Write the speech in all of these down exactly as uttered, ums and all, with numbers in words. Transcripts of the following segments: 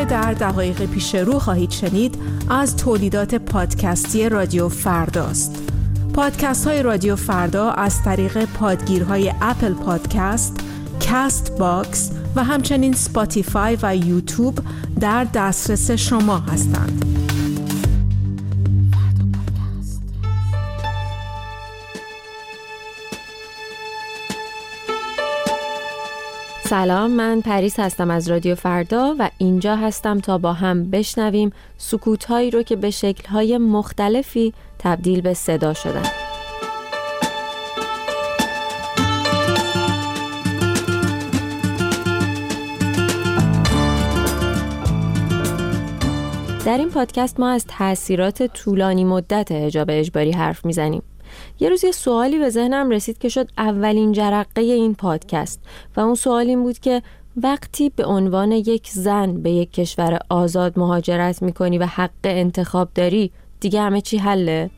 در دقایق پیش رو خواهید شنید از تولیدات پادکستی رادیو فرداست. پادکست های رادیو فردا از طریق پادگیرهای اپل پادکست، کست باکس و همچنین سپاتیفای و یوتیوب در دسترس شما هستند. سلام، من پریس هستم از رادیو فردا و اینجا هستم تا با هم بشنویم سکوت‌هایی رو که به شکل‌های مختلفی تبدیل به صدا شدن. در این پادکست ما از تأثیرات طولانی مدت حجاب اجباری حرف میزنیم. یه روز یه سوالی به ذهنم رسید که شد اولین جرقه این پادکست و اون سوال این بود که وقتی به عنوان یک زن به یک کشور آزاد مهاجرت میکنی و حق انتخاب داری، دیگه همه چی حله؟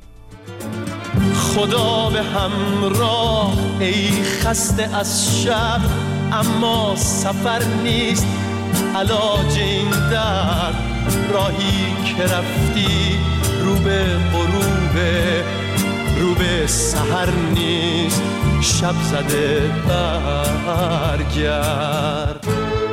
خدا به همراه ای خسته از شب، اما سفر نیست علاج این درد، راهی که رفتی رو به غروبه، رو به سحر نیست شب زده برگرد.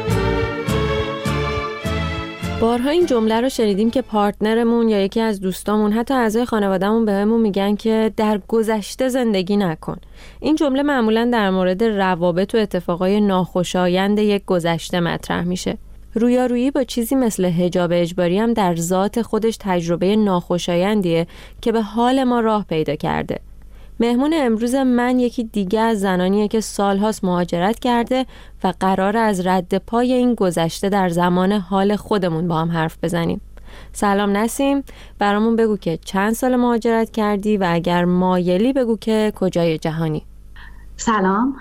بارها این جمله رو شنیدیم که پارتنرمون یا یکی از دوستامون، حتی اعضای خانوادهمون بهمون میگن که در گذشته زندگی نکن. این جمله معمولاً در مورد روابط و اتفاقای ناخوشایند یک گذشته مطرح میشه. رویارویی با چیزی مثل حجاب اجباری هم در ذات خودش تجربه ناخوشایندیه که به حال ما راه پیدا کرده. مهمون امروز من یکی دیگه از زنانیه که سالهاست مهاجرت کرده و قراره از رد پای این گذشته در زمان حال خودمون با هم حرف بزنیم. سلام نسیم، برامون بگو که چند سال مهاجرت کردی و اگر مایلی بگو که کجای جهانی؟ سلام،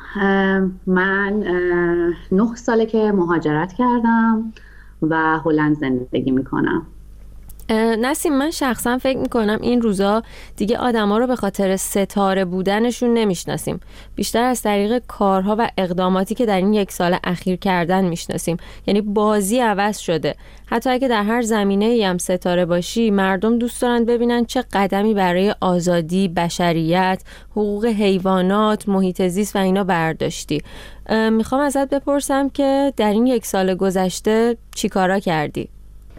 من نه ساله که مهاجرت کردم و هلند زندگی میکنم. نسیم، من شخصا فکر میکنم این روزا دیگه آدما رو به خاطر ستاره بودنشون نمیشناسیم، بیشتر از طریق کارها و اقداماتی که در این یک سال اخیر کردن میشناسیم. یعنی بازی عوض شده. حتی اگه در هر زمینه‌ای هم ستاره باشی، مردم دوست دارن ببینن چه قدمی برای آزادی، بشریت، حقوق حیوانات، محیط زیست و اینا برداشتی. میخوام ازت بپرسم که در این یک سال گذشته چی کارا کردی؟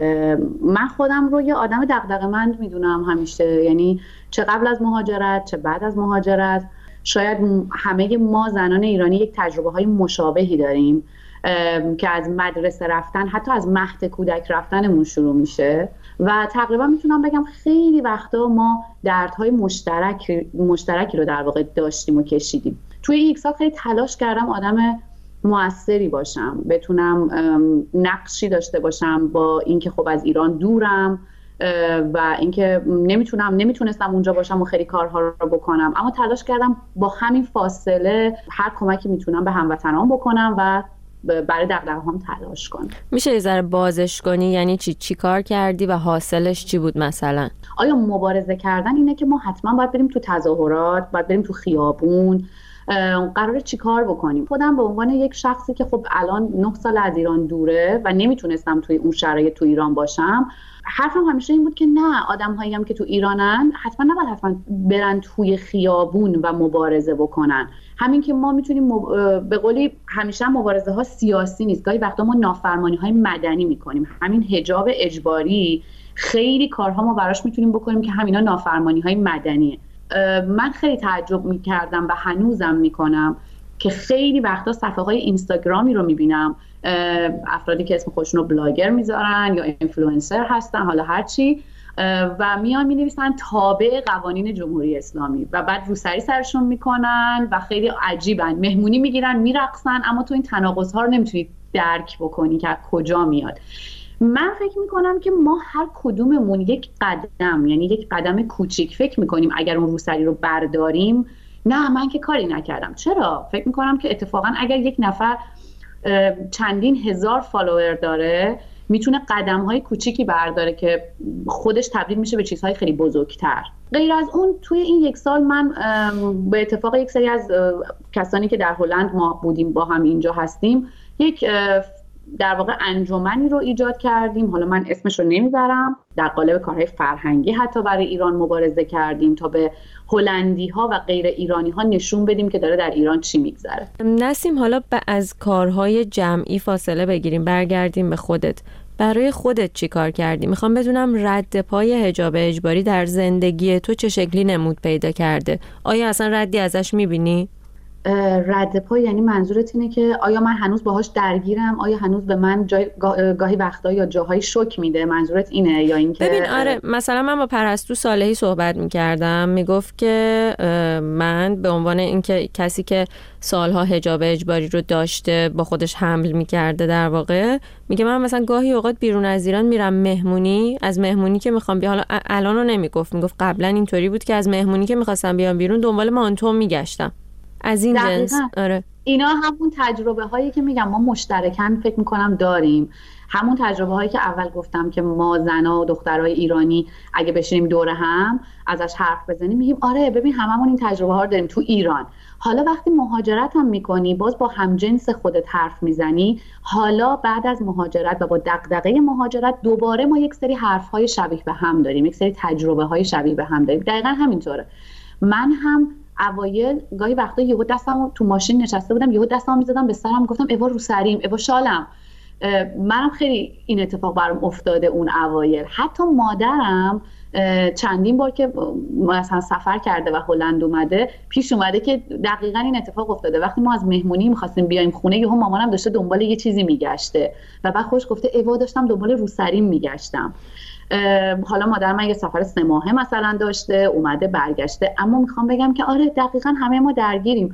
من خودم رو یه آدم دغدغه‌مند میدونم همیشه، یعنی چه قبل از مهاجرت چه بعد از مهاجرت. شاید همه ما زنان ایرانی یک تجربه های مشابهی داریم که از مدرسه رفتن، حتی از مهد کودک رفتنمون شروع میشه و تقریبا میتونم بگم خیلی وقتا ما دردهای مشترک مشترکی رو در واقع داشتیم و کشیدیم. توی این یک سال خیلی تلاش کردم آدم موثری باشم، بتونم نقشی داشته باشم با اینکه خب از ایران دورم و اینکه نمیتونم نمیتونستم اونجا باشم و خیلی کارها رو بکنم، اما تلاش کردم با همین فاصله هر کمکی میتونم به هموطنان بکنم و برای دغدغه‌هام تلاش کنم. میشه یه ذره بازش کنی؟ یعنی چی چی کار کردی و حاصلش چی بود مثلا؟ آیا مبارزه کردن اینه که ما حتما باید بریم تو تظاهرات، باید بریم تو خیابون، قراره چی کار بکنیم؟ خودم به عنوان یک شخصی که خب الان نه سال از ایران دوره و نمیتونستم توی اون شرایط تو ایران باشم، حرفم همیشه این بود که نه، آدم هایی هم که تو ایرانن حتما نباید حتما برن توی خیابون و مبارزه بکنن. همین که ما میتونیم مب... به قولی همیشه مبارزه ها سیاسی نیست، گاهی وقتا ما نافرمانی های مدنی میکنیم. همین حجاب اجباری خیلی کارها ما براش میتونیم بکنیم که همینا نافرمانی های مدنیه. من خیلی تعجب میکردم و هنوزم میکنم که خیلی وقتا صفحه های اینستاگرامی رو میبینم، افرادی که اسم خودشون رو بلاگر میذارن یا اینفلوئنسر هستن، حالا هرچی، و میان مینویسن تابع قوانین جمهوری اسلامی و بعد روسری سرشون میکنن و خیلی عجیبن، مهمونی میگیرن میرقصن، اما تو این تناقض ها رو نمیتونی درک بکنی که کجا میاد. من فکر میکنم که ما هر کدوممون یک قدم، یعنی یک قدم کوچیک فکر میکنیم اگر اون روسری رو برداریم، نه من که کاری نکردم. چرا؟ فکر میکنم که اتفاقا اگر یک نفر چندین هزار فالوور داره، میتونه قدم‌های کوچیکی برداره که خودش تبدیل میشه به چیزهای خیلی بزرگتر. غیر از اون توی این یک سال من به اتفاق یک سری از کسانی که در هلند ما بودیم با هم اینجا هستیم، یک در واقع انجمنی رو ایجاد کردیم، حالا من اسمش رو نمیبرم، در قالب کارهای فرهنگی حتی برای ایران مبارزه کردیم تا به هلندی ها و غیر ایرانی ها نشون بدیم که داره در ایران چی میگذره. نسیم، حالا از کارهای جمعی فاصله بگیریم، برگردیم به خودت. برای خودت چی کار کردی؟ میخوام بدونم رد پای حجاب اجباری در زندگی تو چه شکلی نمود پیدا کرده؟ آیا اصلا ردی ازش میبینی؟ رد پای یعنی منظورت اینه که آیا من هنوز باهاش درگیرم؟ آیا هنوز به من جای گاهی وقتا یا جاهای شوک میده؟ منظورت اینه یا اینکه ببین آره، مثلا من با پرستو صالحی صحبت میکردم، میگفت که من به عنوان اینکه کسی که سالها حجاب اجباری رو داشته با خودش حمل میکرده، در واقع میگه من مثلا گاهی اوقات بیرون از ایران میرم مهمونی، از مهمونی که میخوام بیام، حالا الانو نمیگفت، میگفت قبلا اینطوری بود که از مهمونی که میخواستم بیام بیرون دنبال مانتو میگشتم از این جنس. آره اینا همون تجربه هایی که میگم ما مشترکاً فکر میکنم داریم، همون تجربه هایی که اول گفتم که ما زنا و دخترای ایرانی اگه بشینیم دور هم ازش حرف بزنیم میگیم آره ببین هممون این تجربه ها رو داریم تو ایران. حالا وقتی مهاجرت هم میکنی باز با همجنس خودت حرف میزنی، حالا بعد از مهاجرت و با دغدغه مهاجرت دوباره ما یک سری حرف های شبیه به هم داریم، یک سری تجربه های شبیه به هم داریم. دقیقاً همینطوره. من هم اوایل گاهی وقتا یهو دستمو تو ماشین نشسته بودم، یهو دستمو می‌زدم به سرم، گفتم ایوا رو سریم، ایوا شالم. منم خیلی این اتفاق برام افتاده اون اوایل. حتی مادرم چندین بار که مثلا سفر کرده و هلند اومده پیش اومده که دقیقاً این اتفاق افتاده. وقتی ما از مهمونی می‌خواستیم بیایم خونه، یهو مامانم داشته دنبال یه چیزی میگشته و بعد خوش گفته ایوا داشتم دنبال روسریم میگشتم. حالا مادر من یه سفر سه ماهه مثلا داشته اومده برگشته، اما میخوام بگم که آره دقیقاً همه ما درگیریم.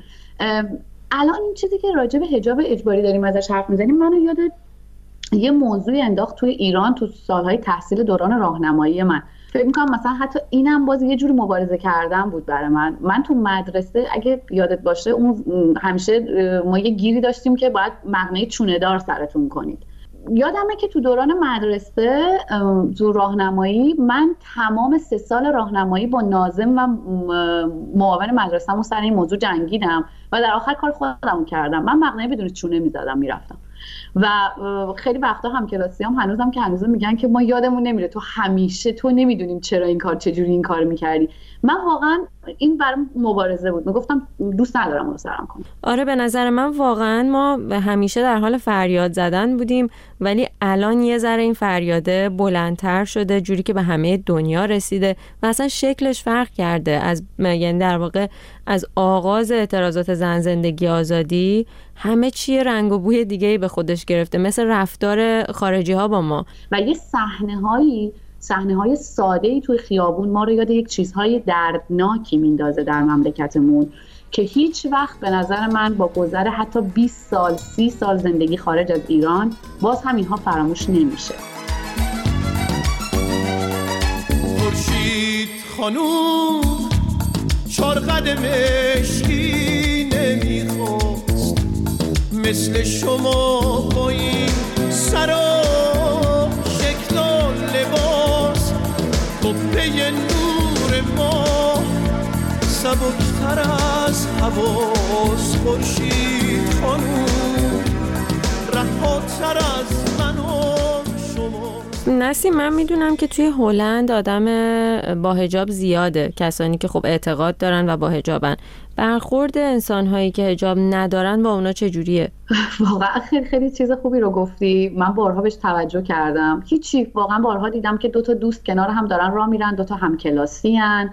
الان این چیزی که راجع به حجاب اجباری داریم ازش حرف میزنیم منو یاد یه موضوعی انداخت توی ایران تو سالهای تحصیل دوران راهنمایی من. فکر میکنم مثلا حتی اینم باز یه جوری مبارزه کردن بود برای من. من تو مدرسه اگه یادت باشه اون همیشه ما یه گیری داشتیم که باید مقنعه چونه دار سرتون کنید. یادمه که تو دوران مدرسه تو راهنمایی من تمام سه سال راهنمایی با ناظم و معاون مدرسه‌مو سر این موضوع جنگیدم و در آخر کار خودم کردم. من مقنعه بدون چونه میزدم میرفتم و خیلی وقتا هم کلاسیام هنوزم که هنوزم میگن که ما یادمون نمیره تو همیشه تو نمیدونیم چرا این کار چجوری این کار میکردی. من واقعا این برام مبارزه بود، میگفتم دوست ندارم اونو سرم کنم. آره به نظر من واقعا ما همیشه در حال فریاد زدن بودیم، ولی الان یه ذره این فریاده بلندتر شده، جوری که به همه دنیا رسیده و اصلا شکلش فرق کرده. از یعنی در واقع از آغاز اعتراضات زن زندگی آزادی همه چی رنگ و بوی دیگه‌ای به خودش گرفته، مثل رفتار خارجی ها با ما و یه صحنه‌هایی صحنه‌های ساده‌ای توی خیابون ما رو یاد یک چیزهای دردناکی میندازه در مملکتمون که هیچ وقت به نظر من با گذر حتی بیست سال سی سال زندگی خارج از ایران باز هم اینها فراموش نمیشه. خورشید خانوم چار قدم مشکی نمیخواست مثل شما با این سرا شکل و لباس قبه نور ما سبکتر از حواس. خورشید خانوم رهاتر از من و شما. نسیم، من میدونم که توی هلند آدم با حجاب زیاده، کسانی که خب اعتقاد دارن و با حجابن. برخورد انسان‌هایی که حجاب ندارن با اونا چجوریه؟ واقعا خیلی خیلی چیز خوبی رو گفتی. من بارها بهش توجه کردم. هیچی، واقعا بارها دیدم که دو تا دوست کنار هم دارن راه میرن، دو تا همکلاسی ان،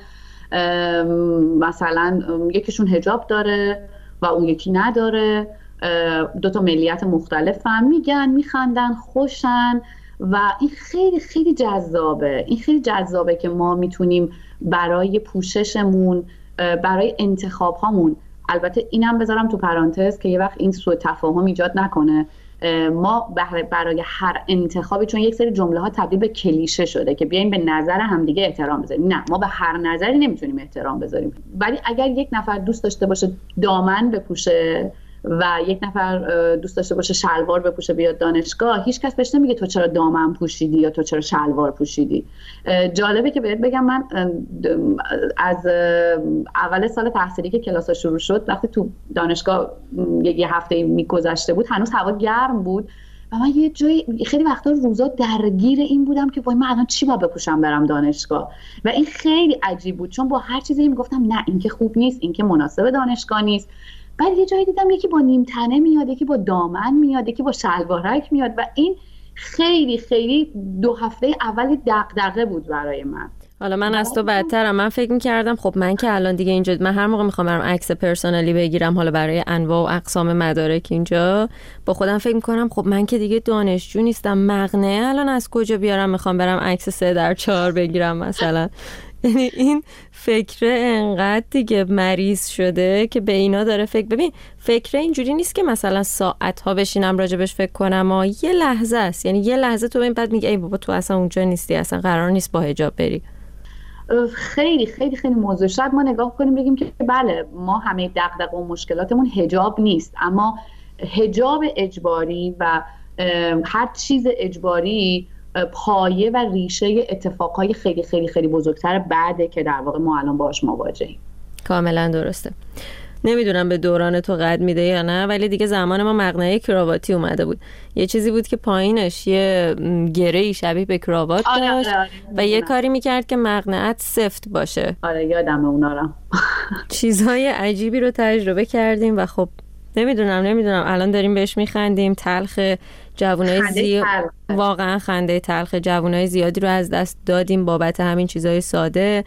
مثلا یکیشون حجاب داره و اون یکی نداره، دو تا ملیت مختلفن، میگن میخندن خوشن و این خیلی خیلی جذابه. این خیلی جذابه که ما میتونیم برای پوششمون، برای انتخاب هامون، البته اینم بذارم تو پرانتز که یه وقت این سوء تفاهم ایجاد نکنه، ما برای هر انتخابی، چون یک سری جمله ها تبدیل به کلیشه شده که بیایم به نظر همدیگه احترام بذاریم، نه، ما به هر نظری نمیتونیم احترام بذاریم. ولی اگر یک نفر دوست داشته باشه دامن بپوشه و یک نفر دوست داشته باشه شلوار بپوشه بیاد دانشگاه، هیچ کس بهش نمیگه تو چرا دامن پوشیدی یا تو چرا شلوار پوشیدی. جالبه که بهت بگم من از اول سال تحصیلی که کلاسا شروع شد، وقتی تو دانشگاه یه هفته میگذشته بود، هنوز هوا گرم بود و من یه جایی خیلی وقتا روزا درگیر این بودم که وای من الان چی باید بپوشم برم دانشگاه و این خیلی عجیب بود، چون با هر چیزی میگفتم نه این که خوب نیست، این که مناسب دانشگاه نیست. بعد یه جایی دیدم یکی با نیم تنه میاد، یکی با دامن میاد، یکی با شلوارک میاد و این خیلی خیلی دو هفته اول دغدغه بود برای من. حالا من از تو بدترم. من فکر می‌کردم خب من که الان دیگه اینجا من هر موقع می‌خوام برم عکس پرسونالی بگیرم، حالا برای انواع و اقسام مدارک اینجا، با خودم فکر می‌کنم خب من که دیگه دانشجو نیستم، مقنعه الان از کجا بیارم می‌خوام برم عکس سه در چهار بگیرم مثلا. یعنی این فکر انقدر دیگه مریض شده که به اینا داره فکر. ببین فکر اینجوری نیست که مثلا ساعت‌ها بشینم راجبش فکر کنم، و یه لحظه است. یعنی یه لحظه تو ببین بعد میگی ای بابا تو اصلا اونجا نیستی، اصلا قرار نیست با حجاب بری. خیلی خیلی خیلی موضوع. شاید ما نگاه کنیم بگیم که بله ما همه دغدغه و مشکلاتمون حجاب نیست، اما حجاب اجباری و هر چیز اجباری پایه و ریشه اتفاقهای خیلی خیلی خیلی بزرگتر بعده که در واقع ما الان باهاش مواجهیم. کاملا درسته. نمیدونم به دوران تو قد میده یا نه، ولی دیگه زمان ما مقنعه کراواتی اومده بود. یه چیزی بود که پایینش یه گره‌ای شبیه به کراوات داشت. آره آره آره. و یه کاری میکرد که مقنعت سفت باشه. آره یادمه اونا رو. چیزهای عجیبی رو تجربه کردیم و خب نمیدونم نمیدونم الان داریم بهش میخندیم. تلخ جوانای زیاد، واقعا خنده تلخ جوانای زیادی رو از دست دادیم بابت همین چیزهای ساده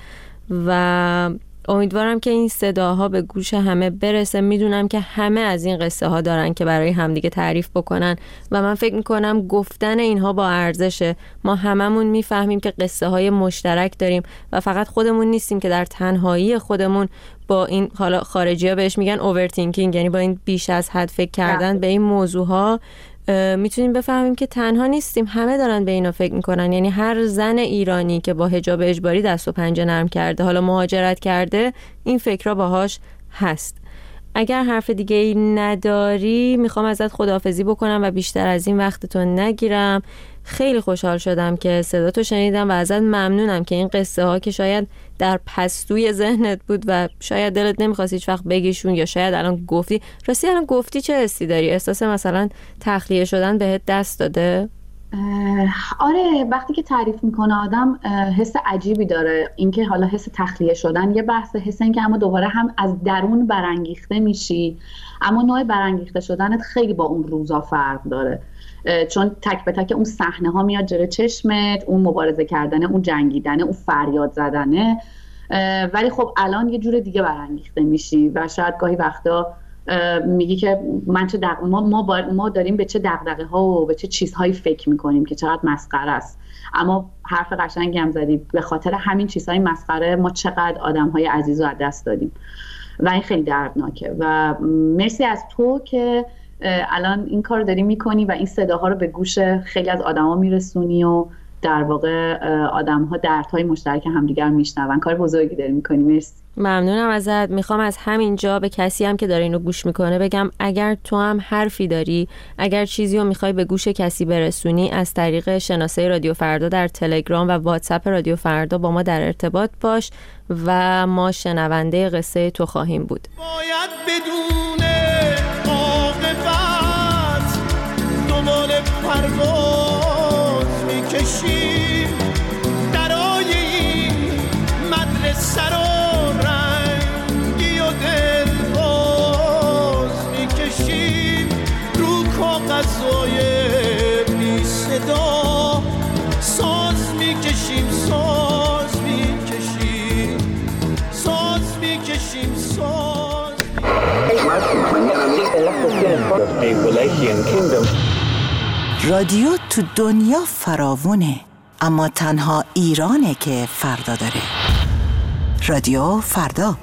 و امیدوارم که این صداها به گوش همه برسه. میدونم که همه از این قصه ها دارن که برای همدیگه تعریف بکنن و من فکر میکنم گفتن اینها با ارزشه. ما هممون میفهمیم که قصه های مشترک داریم و فقط خودمون نیستیم که در تنهایی خودمون با این، حالا خارجی ها بهش میگن اوورتینکینگ، یعنی با این بیش از حد فکر کردن به این موضوع ها میتونیم بفهمیم که تنها نیستیم، همه دارن به اینا فکر میکنن. یعنی هر زن ایرانی که با حجاب اجباری دست و پنجه نرم کرده، حالا مهاجرت کرده، این فکرها باهاش هست. اگر حرف دیگه ای نداری میخوام ازت خداحافظی بکنم و بیشتر از این وقتتو نگیرم. خیلی خوشحال شدم که صداتو شنیدم و ازت ممنونم که این قصه ها که شاید در پستوی ذهنت بود و شاید دلت نمیخواست هیچ وقت بگیشون، یا شاید الان گفتی. راستی الان گفتی چه حسی داری؟ احساس مثلا تخلیه شدن بهت دست داده؟ آره، وقتی که تعریف میکنه آدم حس عجیبی داره. اینکه حالا حس تخلیه شدن یه بحث، حس این که اما دوباره هم از درون برانگیخته میشی، اما نوع برانگیخته شدنت خیلی با اون روزا فرق داره، چون تک به تک اون صحنه ها میاد جلوی چشمت، اون مبارزه کردنه، اون جنگیدنه، اون فریاد زدنه. ولی خب الان یه جور دیگه برانگیخته میشی و شاید گاهی وقتا میگی که من چه دق... ما ما, ما داریم به چه دغدغه ها و به چه چیزهایی فکر میکنیم که چقدر مسخره است. اما حرف قشنگی هم زدی، به خاطر همین چیزهای مسخره ما چقدر آدمهای عزیز رو از دست دادیم و این خیلی دردناکه. و مرسی از تو که الان این کار داری میکنی و این صداها رو به گوش خیلی از آدما میرسونی و در واقع آدم‌ها دردهای مشترک همدیگر میشنون. کار بزرگی داری میکنی. مرسی. ممنونم ازت. میخوام از همین جا به کسی هم که داره اینو گوش میکنه بگم اگر تو هم حرفی داری، اگر چیزی رو میخوای به گوش کسی برسونی، از طریق شناسه رادیو فردا در تلگرام و واتساپ رادیو فردا با ما در ارتباط باش و ما شنونده قصه تو خواهیم بود. باید بدون عاقبت دنبال پرواز میکشیم، درای این مدرسه رو رنگی و دلباز میکشیم، رو کاغذهای بی صدا ساز میکشیم ساز میکشیم ساز میکشیم ساز رادیو تو دنیا فراوونه، اما تنها ایرانه که فردا داره. رادیو فردا.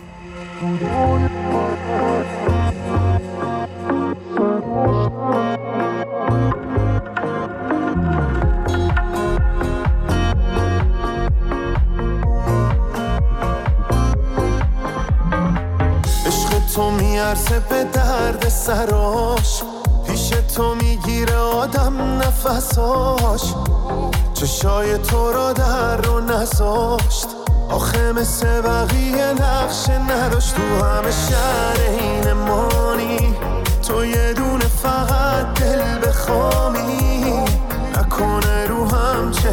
عشق تو میارزه به درد سراش، پیش تو میگیره آدم نفساش، چشای تو را در رو نذاشت، آخه مثل بقیه نقشه نداشت، تو همه شهر این مانی، تو یه دونه فقط دل بخوامی،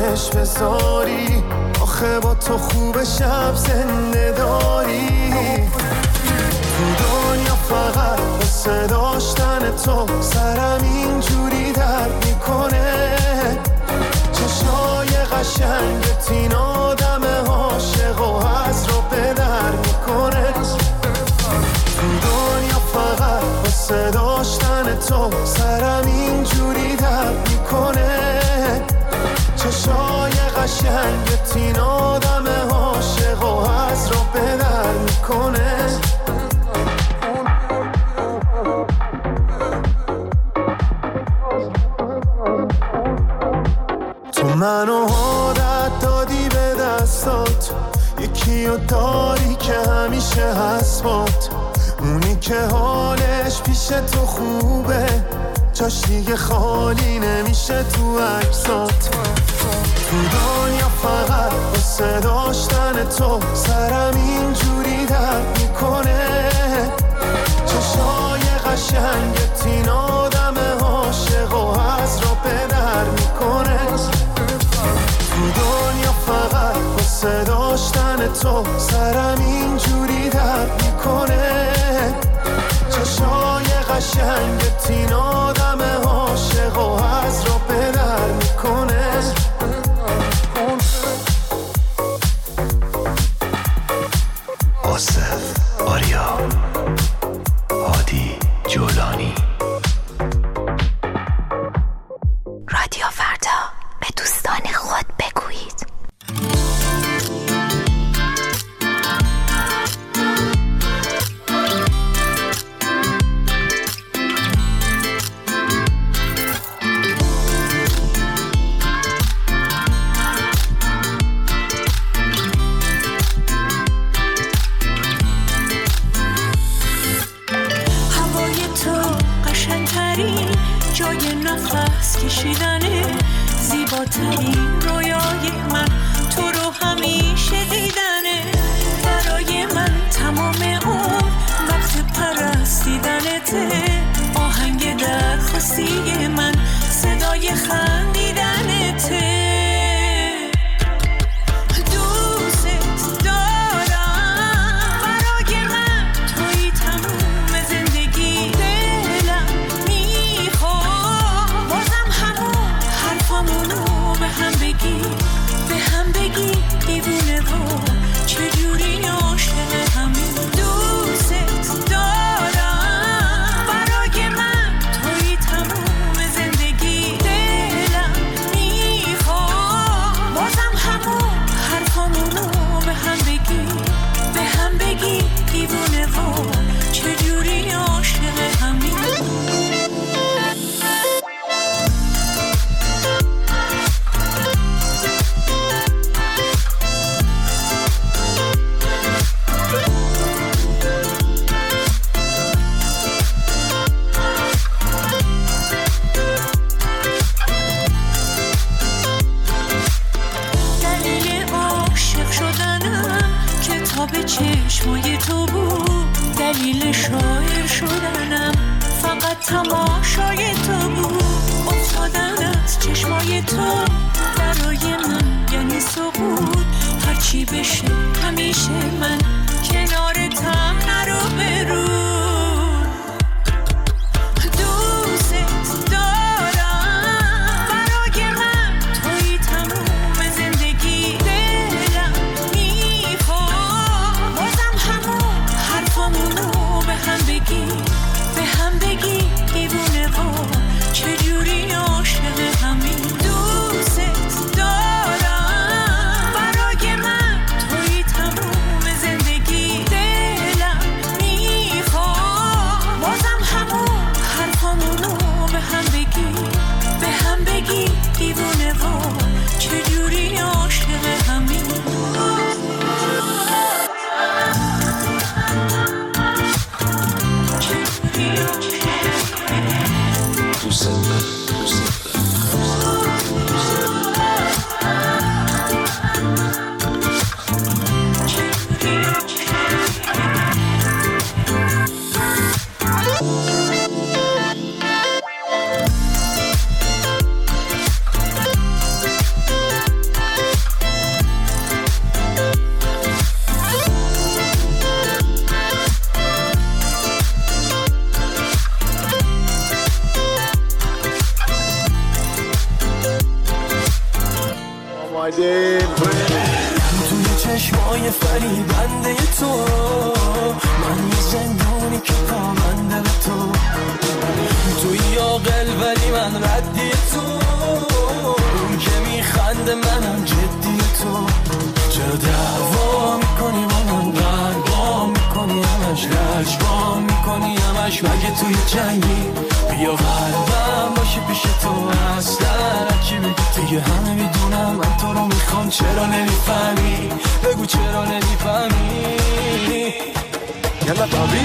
نگهش بذاری، آخه با تو خوب شب زنده داری. تو دنیا فقط واسه داشتن تو سرم اینجوری درد میکنه. چشای قشنگت این آدم عاشق و از رو به در میکنه. تو دنیا فقط واسه داشتن تو سرم اینجوری درد میکنه. چشای قشنگت این آدم عاشق و از رو به در میکنه. تو منو عادت دادی به دستات، یکی رو داری که همیشه هست بات، اونی که حالش پیش تو خوبه، جاش دیگه خالی نمیشه تو عکسات. تو دنیا فقط واسه داشتن تو سرم اینجوری درد میکنه. چشای قشنگت این آدم عاشق و از رو به در میکنه. تو دنیا فقط واسه داشتن تو سرم اینجوری درد میکنه. چشای قشنگت این آدم عاشق و از رو به در میکنه. آصف آریا هادی جولانی. رادیو فردا، به دوستان خود بگویید. جای نفس کشیدنه، زیباترین رویای من تو رو همیشه دیدنه. برای من تمام اون وقت پرستیدنته، آهنگ درخواستی من صدای خندیدنته. به چشمای تو بود، دلیل شاعر شدنم فقط تماشای تو بود. افتادن از چشمای تو برای من یعنی سقوط، هرچی بشه همیشه من کنارتم نرو برو. زندگی چشمای فریبنده تو، من یه زندانی که پابنده به تو، توی عاقل ولی من ردی تو، اون که میخنده منم جدی تو. چرا دعوا میکنی با من، قربا میکنی همش، لجبا میکنی همش، مگه توی جنگی؟ بیا قلبم باشه پیش تو، اصلا چی بگی دیگه همه میدونم من تو رو میخوام. چرا نمیفهمی؟ بگو چرا نمیفهمی؟ یلا بابی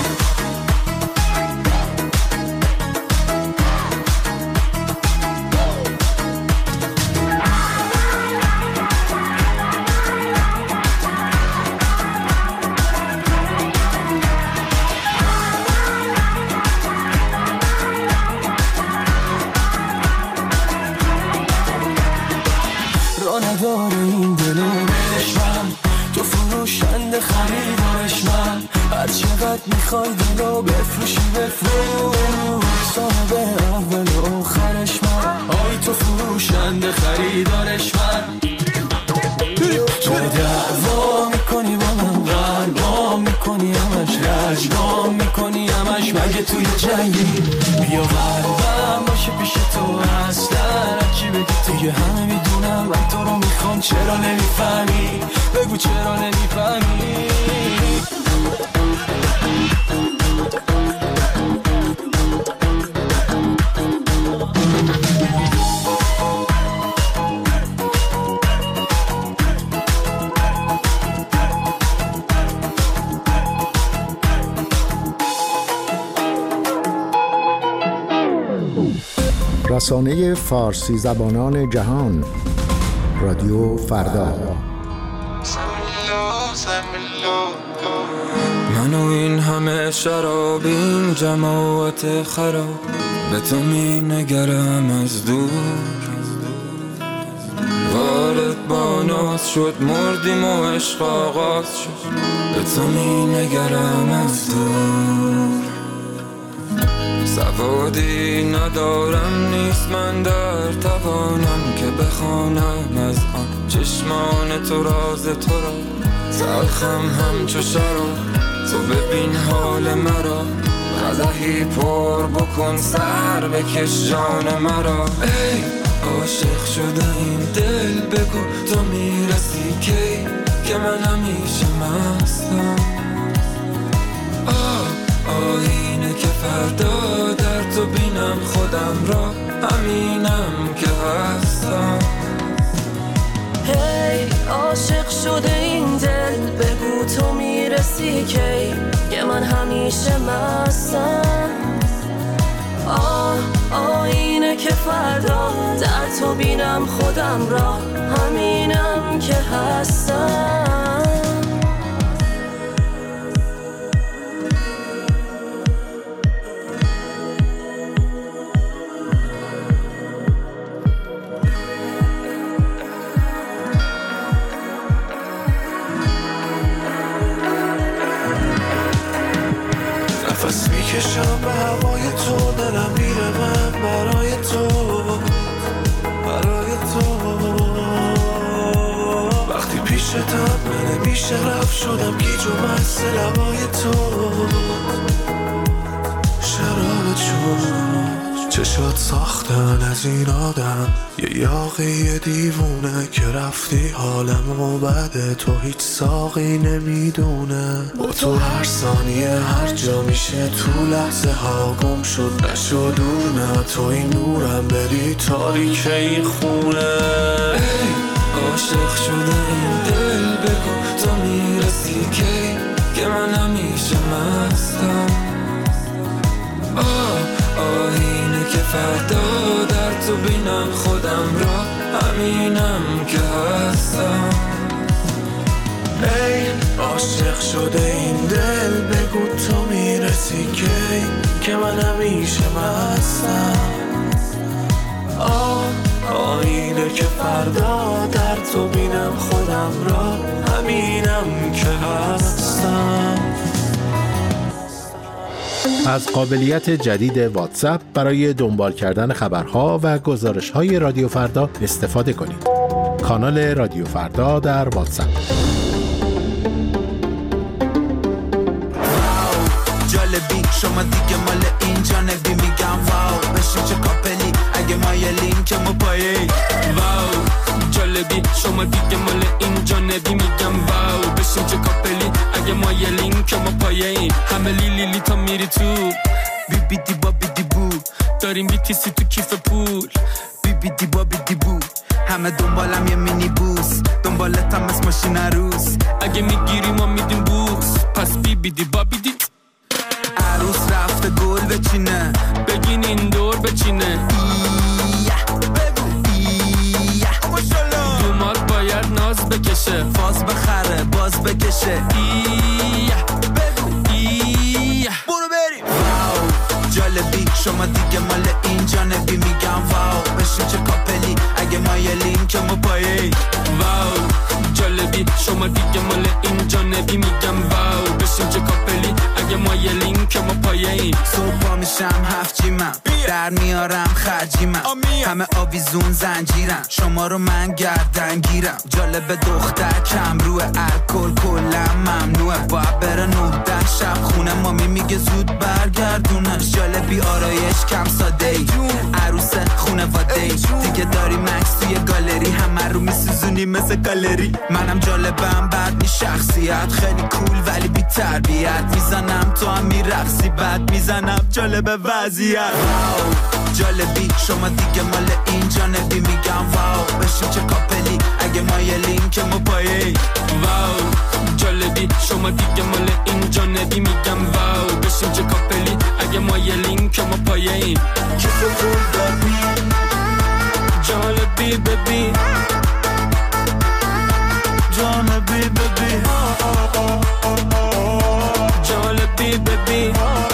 نداره این دلو بدش من، تو فروشنده خریدارش من، هر چقدر میخوای دلو بفروشی بفروش، صاحب اول و آخرش من، آی تو فروشنده خریدارش من. تو دعوا میکنی با من، قربا میکنی همش، لجبا میکنی همش، مگه توی جنگی؟ بیا قلبم باشه پیش تو، اصلا چی بگی دیگه همه میدونم من تو رو میخوام. چرا نمیفهمی؟ بگو چرا نمیفهمی؟ رسانه فارسی زبانان جهان، رادیو فردا. من و این همه شراب، این جماعت خراب، به تو می نگرم از دور. وارد با ناز شد، مردیم و عشق آغاز شد، به تو می نگرم از دور. سوادی ندارم نیست من در توانم که بخوانم از آن چشمان تو راز تو را، تلخم همچو شراب، تو ببین حال مرا، قدحی پر بکن سر بکش جان مرا. ای عاشق شده این دل، بگو تو میرسی کی که من همیشه مستم. آه آینه که فردا در تو بینم خودم را، همینم که هستم. هی عاشق شده این دل، بگو تو میرسی کی که من همیشه مستم. آه آینه که فردا در تو بینم خودم را، همینم که هستم. نفس میکشم به هوای تو، دلم میره من برای تو، برای تو. وقتی پیشتم من نمیشه رفت، شدم گیج و مست لبای تو. شراب چون چشات ساختن از این آدم، یه یاقی دیوونه که رفتی حالمو بده، تو هیچ ساقی نمیدونه. با تو هر ثانیه هر جا میشه، تو لحظه ها گم شد نشد دور، نه تو این نورم بری تاریک این خونه. ای عاشق شده این دل، بگو تو میرسی کی که من همیشه مستم. آه آینه که فردا در تو بینم خودم را، همینم که هستم. ای عاشق شده این دل، بگو تو میرسی کی که من همیشه مستم. آه آینه که فردا در تو بینم خودم را، همینم که هستم. از قابلیت جدید واتساپ برای دنبال کردن خبرها و گزارش‌های رادیو فردا استفاده کنید. کانال رادیو فردا در واتساپ. جالبی شما دیگه مال این جانبی میگم واو بشین چه کاپلی اگه مایلین که ما پایه واو جالبی شما دیگه مال این جانبی میگم واو بشین چه کاپلی اگه مایلین که ما پایه همه لیلی لی تا میری تو بی بی دی با بی دی بو داریم بیتیسی تو کیف پول بی بی دی با بی دی بو همه دنبالم یه مینی بوس دنبالتم از ماشین عروس اگه میگیری ما میدیم بوس پس بی بی دی با بی دی عروس رفته گل بچینه بگین این دور بچینه ایه بگو ایه دومات باید ناز بکشه فاز بخره باز بکشه ایه بگو ایه برو بریم واو جالبی شما دیگه مال این جانبی میگم واو بشین چه کاپلی اگه مایلین که ما پایه واو جالبی شما دیگه مال این جانبی میگم واو بشین چه کاپلی اگه مایلین که ما پایه صبح پا میشم هفت جیمم در میارم خرجیمم همه آویزون زنجیرم شما رو من گردن گیرم جالب دختر کم روه الکل کلم ممنوعه باید بره نه ده شب خونه مامی میگه زود برگردونش جالبی آرایش کم ساده ای عروس خونه واده ای دیگه داری مکس توی گالری همه رو میسوزونی مثل گالری منم جالبم بعد می شخصیت خیلی کول ولی بی تربیت میزنم تو هم میرقصی بعد میزنم جالب وضعیت جالبی شما دیگه مال این جانبی میگم واو بشین چه کاپلی اگه مایلین که ما پایه واو جالبی شما دیگه مال این جانبی میگم واو بشین چه کاپلی اگه مایلین که ما پایه کیف پول دادی جالبی ببین جانبی ببین جالبی ببین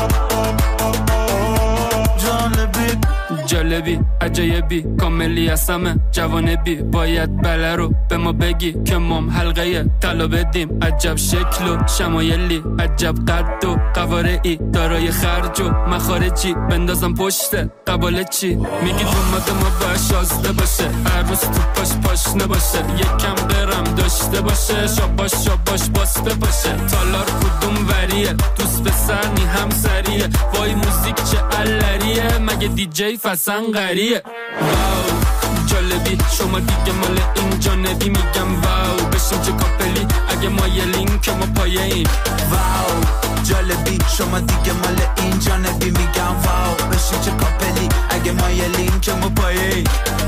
جالبی جالبی عجایبی کاملی هستم جوانبی باید بله رو به ما بگی که مام حلقه طلا بدیم عجب شکل و شمایلی عجب قد و قوارعی دارای خرج و مخارجی بندازم پشت قباله چی میگی دومات ما باید شازده باشه عروس تو پاش پاش نباشه یکم برم داشته باشه شاباش شاباش باسته باشه تالار کدوم وریه دوست پسر نی هم سریه وای موزیک چه علریه مگه دی جی فسن غریه واو جالبی شما دیگه مال این جانبی میگم واو بشین چه کاپلی اگه مایلین که ما پایه این واو جالبی شما دیگه مال این جانبی میگم واو بشین چه کاپلی اگه مایلین که ما پایه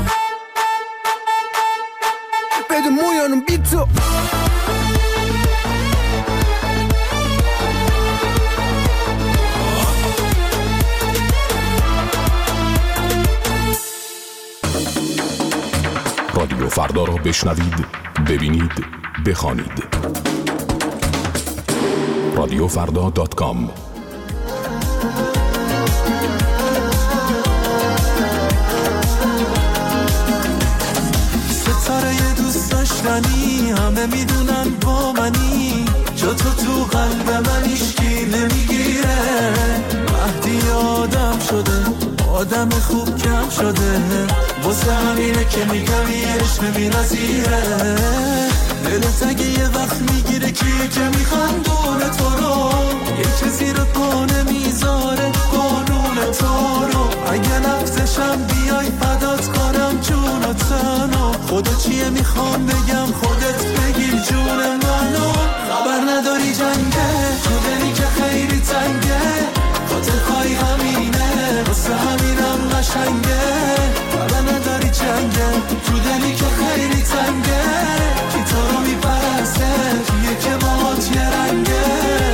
بده مویانم بی تو رادیو فردا را بشنوید، ببینید، بخوانید. رادیو فردا دات کام ستاره دوست داشتنی همه میدونن با منی جا تو تو قلب من ایشکی نمیگیره مهدی آدم شده آدم خوب کم شده واسه همینه که میگم یه عشق بی‌نظیره دلت اگه یه وقت میگیره کیه که میخندونه تو رو یکی زیر پا نمیذاره قانون تو رو اگه نفسشم بیای فدات کنم جون و تنو خدا چیه میخوام بگم خودت بگیر جون منو خبر نداری جنگه تو دلی که خیلی تنگه خاطر خواهی همینه واسه همینم قشنگه خبر نداری جنگه تو دلی که خیلی تنگه کی تو رو میپرسه کیه که باهات یه رنگه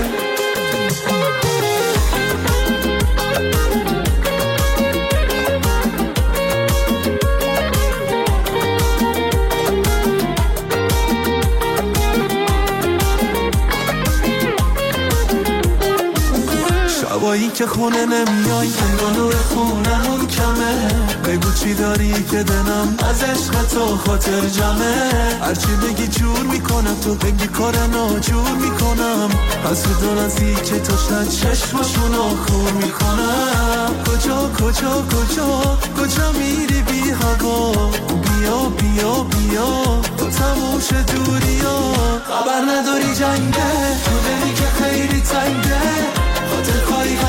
شبایی که خونه نمیای انگار خونمون کمه بگو چی داری که دلم از عشق تو خاطر جمعه هرچی بگی جور میکنم تو بگی کار ناجور میکنم از تو دو نزدیک تو شد چشمشونو خور میکنم کجا کجا کجا کجا میری بی هوا بیا بیا بیا تو تموش دوری ها خبر نداری جنگه تو دلی که خیلی تنگه خاطر خواهی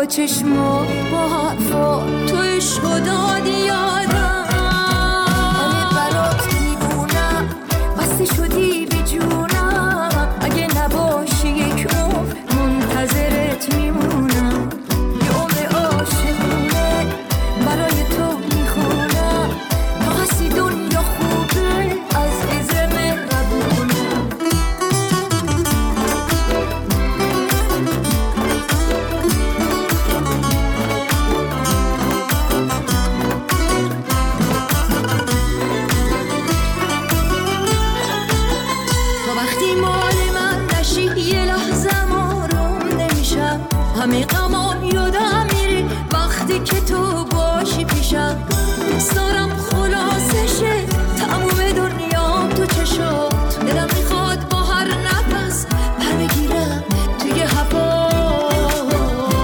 با چشما با حرفا تو عشق دادی یادم. آره برات میمونم بسته شدی به جونم، اگه نباشی یک عمر منتظرت میمونم. یه عمر عاشقونه برای تو میخونم، تا هستی دنیا خوبه از ازم قبولم. تا وقتی مال من نشی یه لحظه آروم نمیشم، همه غمام یادم میری وقتی که تو باشی پیشم. دوست دارم خلاصشه تموم دنیام تو چشات، دلم میخواد با هر نفس پر بگیرم توی هوات.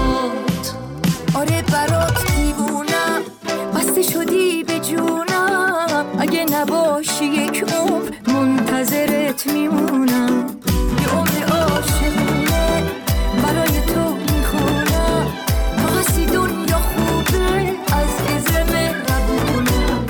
آره برات دیوونم بسته شدی به جونم، اگه نباشی یک عمر منتظرت میمونم. یه عمر عاشقونه برای تو میخونم، تا هستی دنیا خوبه از ازم قبولم.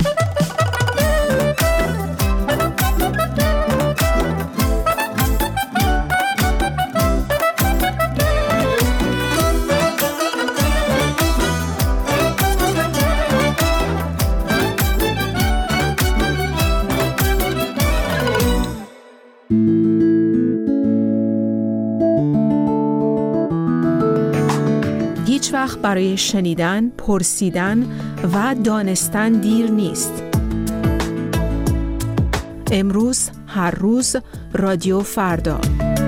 هیچ وقت برای شنیدن، پرسیدن و دانستن دیر نیست. امروز، هر روز، رادیو فردا.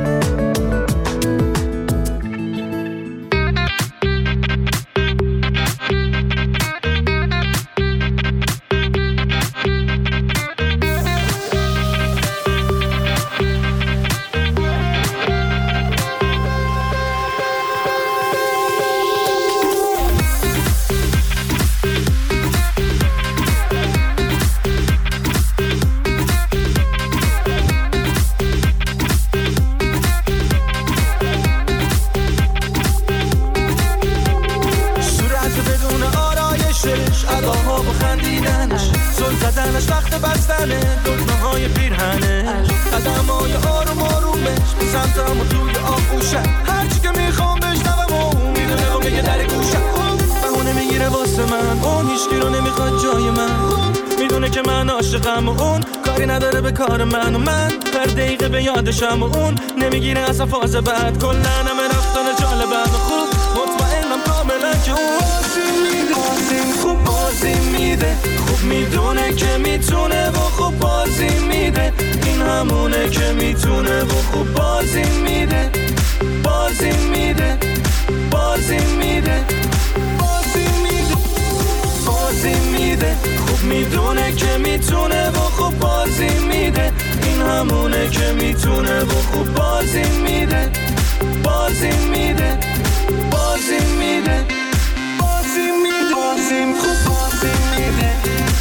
کار من و من هر دقیقه به یادشم و اون نمیگیره اصلا فاز بعد. کلن همه رفتن جالبم و خوب مطمئنم کاملا که اون بازی میده، بازی خوب بازی میده، خوب میدونه که میتونه و خوب بازی میده. این همونه که میتونه و خوب بازی میده، بازی میده، بازی میده، بازی میده، بازی میده. خوب میدونه که میتونه و خوب بازی میده. این همونه که میتونه و خوب بازی میده، بازی میده، بازی میده، بازی میده، بازی خوب بازی میده.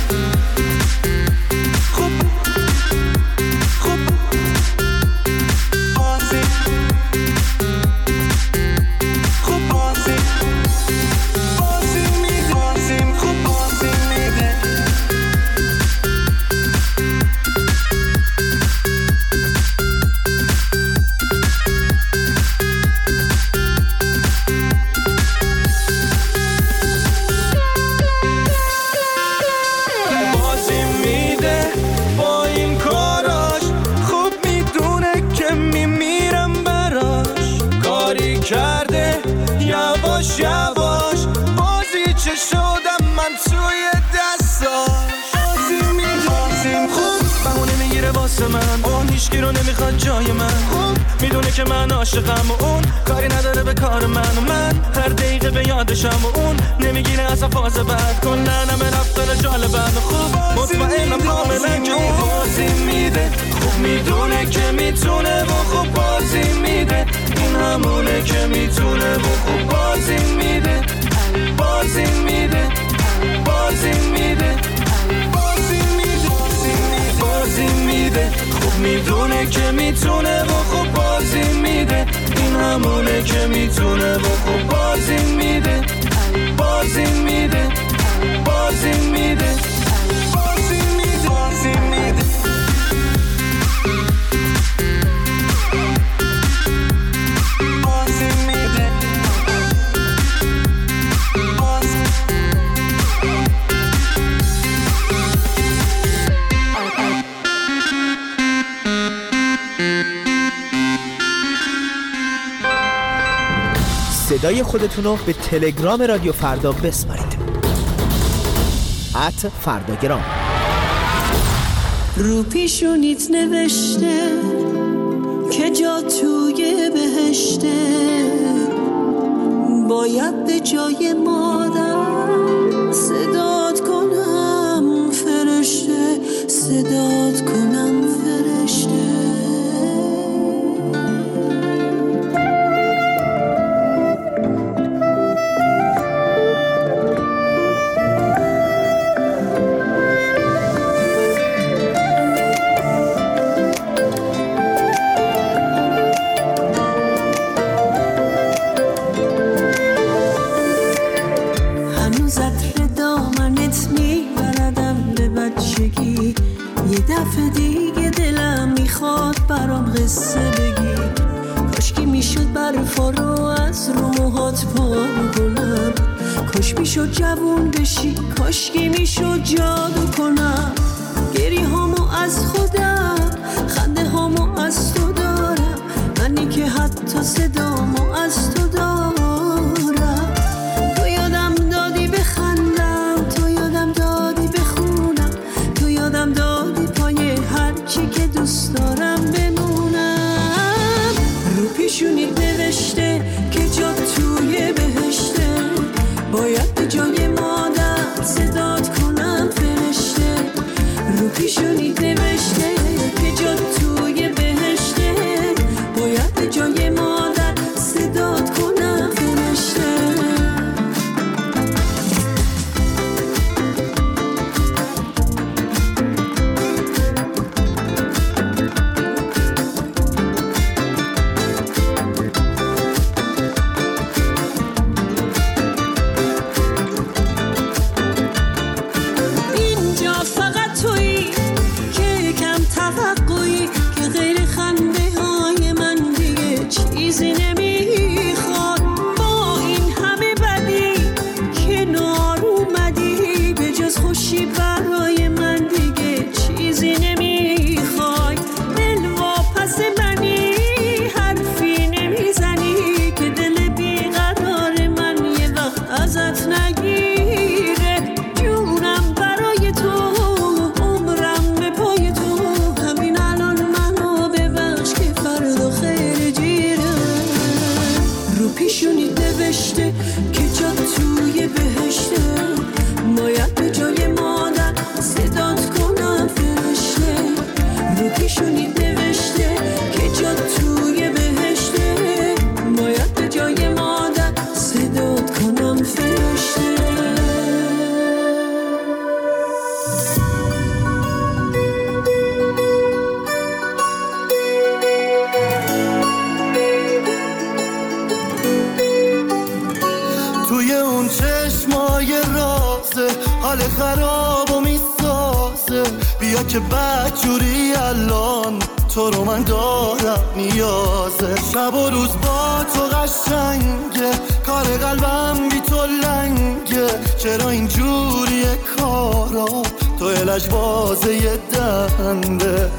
خوب خوب بازی خوب بازی بازی میده، بازی خوب بازی میده. کرده یواش یواش بازی چه شدم من توی دستاش. بازی میدازیم خوب بهونه میگیره واسه من، اون هیچکی رو نمیخواد جای من. خوب میدونه که من عاشقم و اون کاری نداره به کار من و من هر دقیقه به یادشم و اون نمیگیره اصلا فاز بعد. کلن همه رفتن جالبم و خوب مطمئنم کاملا که اون بازی میده، خوب میدونه که میتونه و خوب بازی میده. این همونه که میتونه و خوب بازی میده، بازی میده، بازی میده، بازی میده، بازی میده. خوب میدونه که میتونه و خوب بازی میده. این هم همونه که میتونه و خوب بازی میده بازی میده بازی میده بازی میده بازی میده بازی میده صدای خودتون رو به تلگرام رادیو فردا بسپارید. ات فرداگرام. رو پیشونیت نوشته که جا توی بهشته، باید به جای مادر صدات کنم فرشته، صدات کنم فرشته. دفعه دیگه دلم میخواد برام قصه بگی، کاشکی میشد برفا رو از رو موهات پاک کنم، کاش میشد جوون بشی، کاشکی میشد جادو کنم. گری هامو از خودم، خنده هامو از تو دارم، منی که حتی صدامو از تو دارم. تو یادم دادی بخندم، تو یادم دادی بخونم، تو یادم دادی هرچی که دوست دارم بمونم. رو پیشونیت نوشته که جا توی بهشته، باید به جای مادر صدات کنم فرشته. رو پیشونیت نوشته که جا توی بهشته، باید به جای مادر صدات کنم فرشته. که بدجوری الان تو رو من دارم نیازه، شب و روز با تو قشنگه، کار قلبم بی تو لنگه، چرا اینجوریه کارا تو الش بازه یه دنده.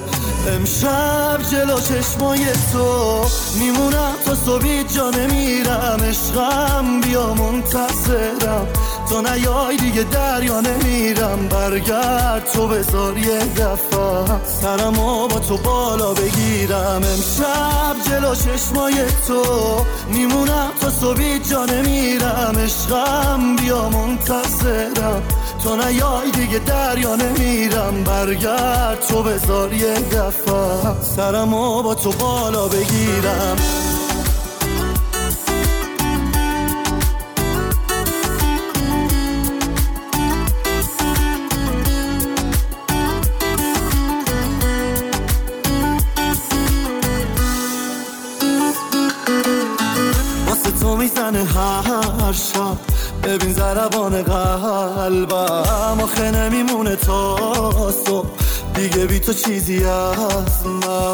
امشب جلو چشمای تو میمونم تا صبحی جا نمیرم، عشقم بیا منتظرم، تو نیای دیگه دریا نمیرم، برگرد تو بذار یه دفعه سرمو با تو بالا بگیرم. امشب جلو چشمای تو میمونم تا صبحی جا نمیرم، عشقم بیا منتظرم، تو نیای دیگه دریا نمیرم، برگرد تو بذار یه دفعه سرمو با تو بالا بگیرم. دلمو میزنه هر شب، ببین ضربان قلبم آخه نمیمونه تا صبح دیگه بی تو چیزی از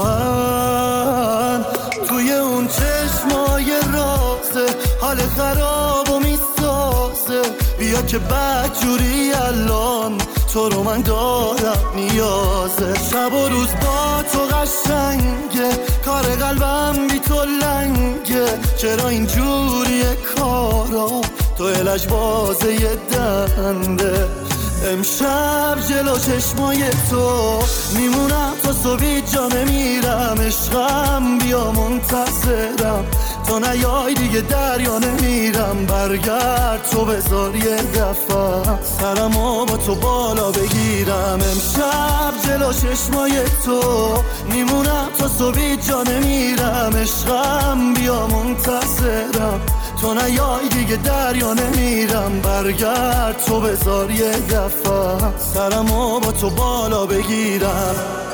من. توی اون چشمای رازه حال خرابو میسازه، بیا که بدجوری الان تو رو من دارم نیازه. شب و روز با تو قشنگه، کار قلبم بی تو لنگه، چرا اینجوریه کارا تو الش بازه یه دنده. امشب جلو چشمای تو میمونم تا صبح جا نمیرم، عشقم بیا منتظرم تا نیای دیگه دریا نمیرم. برگرد تو بذار یه دفعه سرمو با تو بالا بگیرم. امشب جلو چشمای تو میمونم تا صبح جا نمیرم، عشقم بیا منتظرم تو نیای دیگه دریا نمیرم. برگرد تو بذار یه دفعه سرمو با تو بالا بگیرم.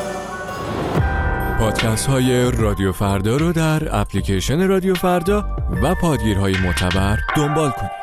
پادکست های رادیو فردا رو در اپلیکیشن رادیو فردا و پادگیرهای معتبر دنبال کنید.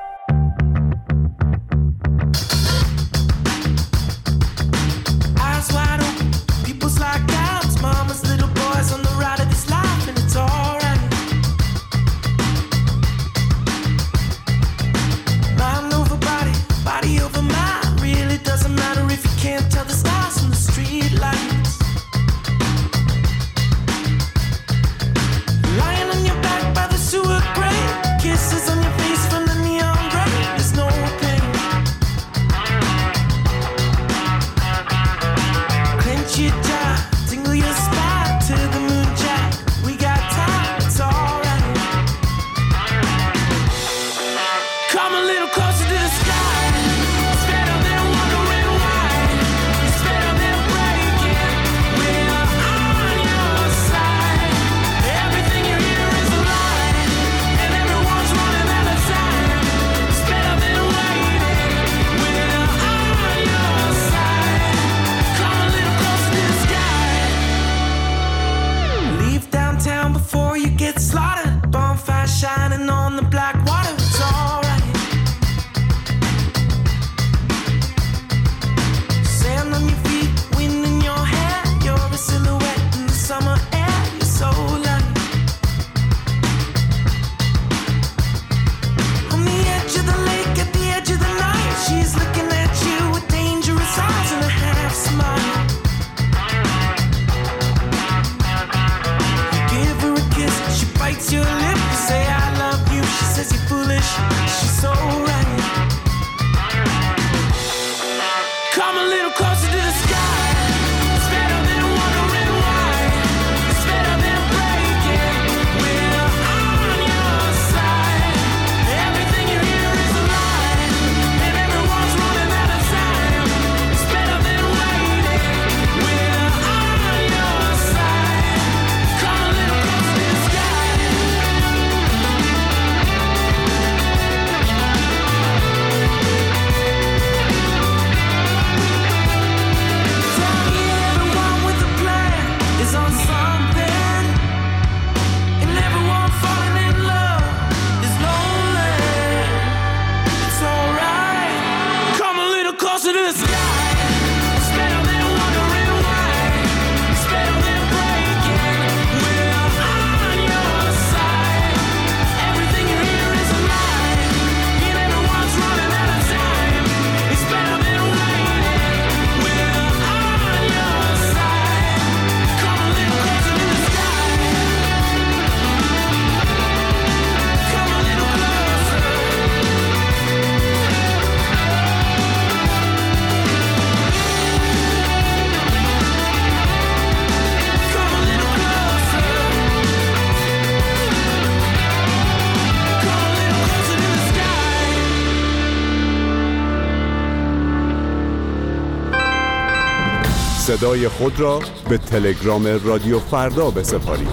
صدای خود را به تلگرام رادیو فردا بسپارید.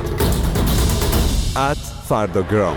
ات فرداگرام.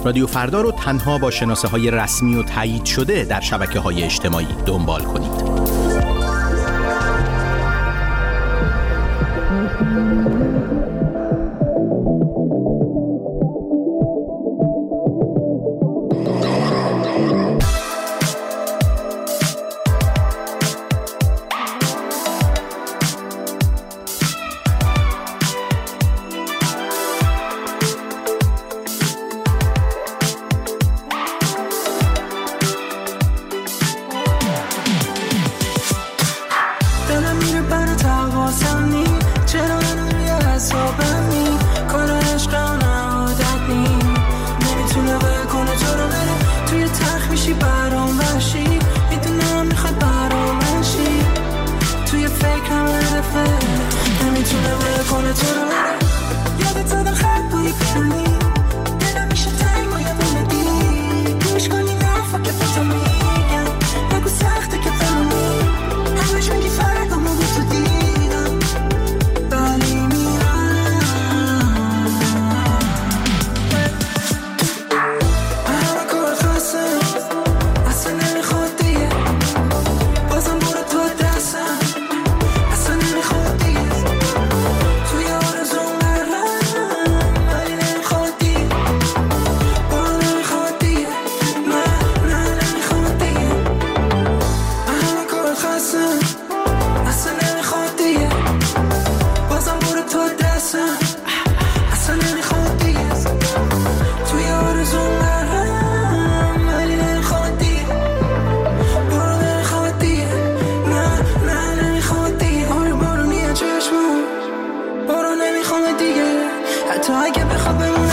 رادیو فردا رو تنها با شناسه های رسمی و تایید شده در شبکه های اجتماعی دنبال کنید. تا اگه بخوام